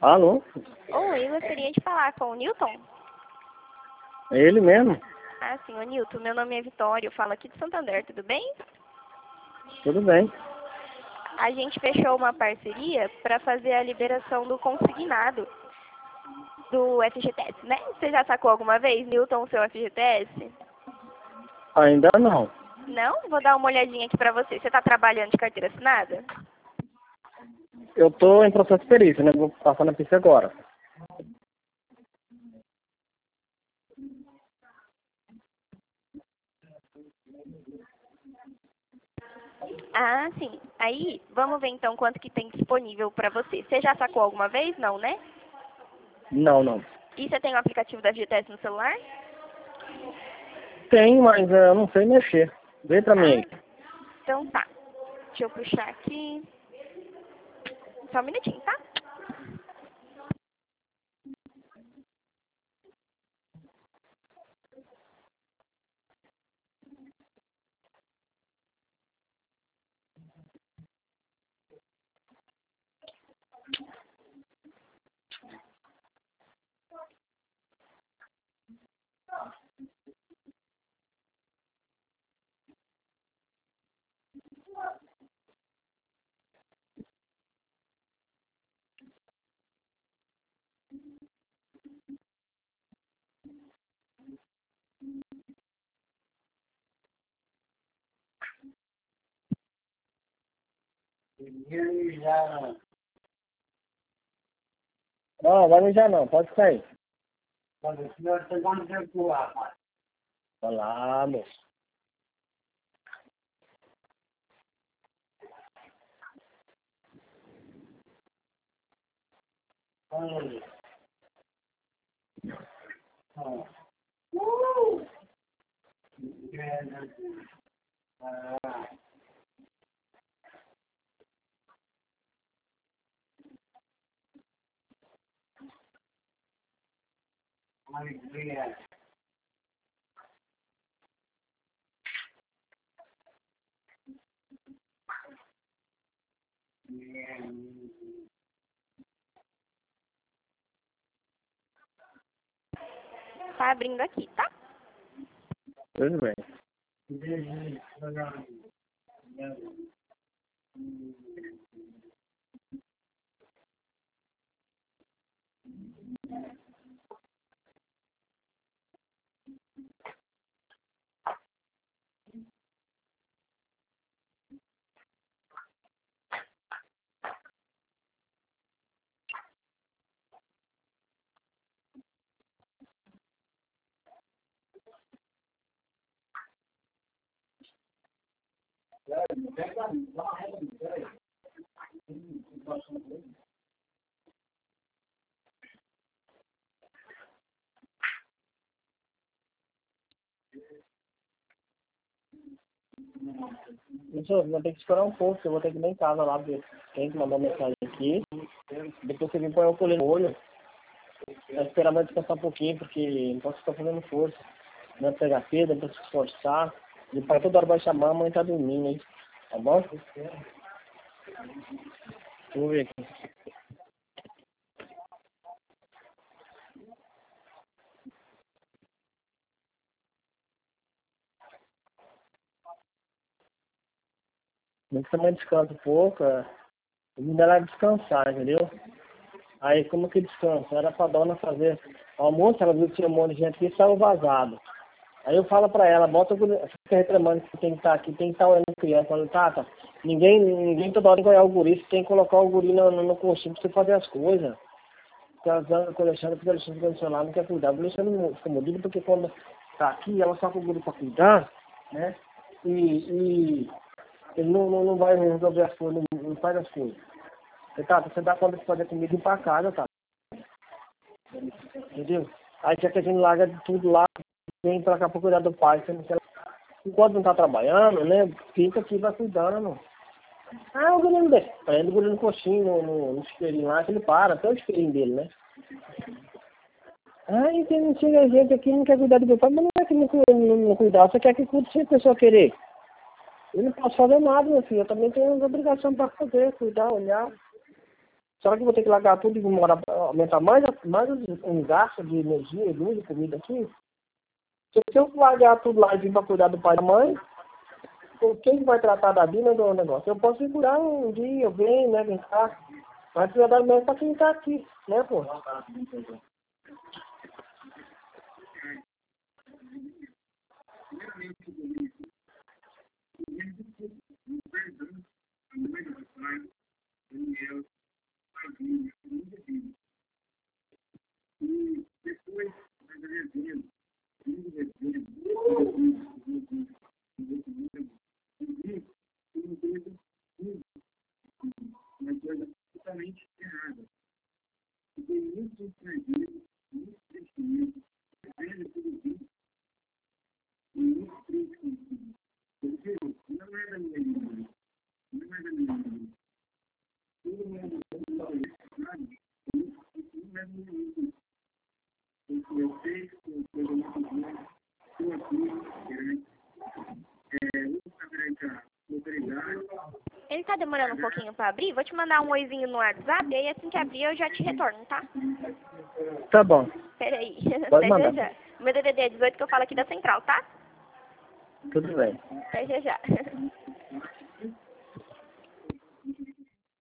Alô? Oi, eu gostaria de falar com o Newton. É ele mesmo? Ah, sim, o Newton. Meu nome é Vitória, eu falo aqui de Santander, tudo bem? Tudo bem. A gente fechou uma parceria para fazer a liberação do consignado do FGTS, né? Você já sacou alguma vez, Newton, o seu FGTS? Ainda não. Não? Vou dar uma olhadinha aqui para você. Você está trabalhando de carteira assinada? Eu tô em processo de perícia, né? Vou passar na pista agora. Ah, sim. Aí, vamos ver então quanto que tem disponível para você. Você já sacou alguma vez? Não, né? Não. E você tem o aplicativo da FGTS no celular? Tem, mas eu não sei mexer. Vem pra mim aí. Ah, então tá. Deixa eu puxar aqui. Só um minutinho, tá? Não, vai mijar não. Pode sair. Vai lá, moço. Tá abrindo aqui, tá? Tudo bem. Vou ter que esperar um pouco, eu vou ter que ir lá em casa lá, ver quem que mandou mensagem aqui. Depois você vem pôr o colher no olho. Vai esperar mais descansar um pouquinho, porque não posso ficar fazendo força. Não é pegar cedo, não posso se esforçar. E o pai toda hora vai chamar, a mãe tá dormindo, hein? Tá bom? Vou ver aqui. Tem que também descansa um pouco, me dá lá descansar, entendeu? Aí como que descansa? Era pra dona fazer almoço, ela viu que tinha um monte de gente aqui e saiu vazado. Aí eu falo pra ela, bota o guri, fica reclamando que tem que estar aqui, tem que estar olhando criança, falando, Tata, ninguém toda hora tem que olhar o guri, você tem que colocar o guri no coxinho pra você fazer as coisas. Porque a Alexandre, porque o Alexandre fica no celular, não quer cuidar. O Alexandre não fica mordido porque quando tá aqui, ela só com o guri pra cuidar, né? E ele não vai resolver as coisas, não faz as coisas. Você dá conta de fazer comida e ir pra casa, tá? Entendeu? Aí já que a gente larga de tudo lá, vem pra cá pra cuidar do pai, sendo que ela, enquanto não tá trabalhando, né? Fica aqui, vai cuidando. Ah, o guri não deixa. Prende o guri no coxinho, no espelhinho lá, que ele para, até o espelhinho dele, né? Ah, e tem chega gente aqui não quer cuidar do meu pai, mas não é que não cuidar, você quer que cuide se a pessoa querer. Eu não posso fazer nada, meu filho, eu também tenho obrigação para fazer, cuidar, olhar. Será que eu vou ter que largar tudo e morar, aumentar mais um gasto de energia, luz e comida aqui? Se eu largar tudo lá e vir para cuidar do pai e da mãe, quem vai tratar da vida do negócio? Eu posso segurar um dia, eu venho, né, vem cá. Mas precisa dar mesmo para quem tá aqui, né, pô? Ele tá demorando um pouquinho pra abrir. Vou te mandar um oizinho no WhatsApp, e aí assim que abrir eu já te retorno, tá? Tá bom. Peraí. Pode Até mandar. já já. Meu DDD é 18 que eu falo aqui da central, tá? Tudo bem. Até já já.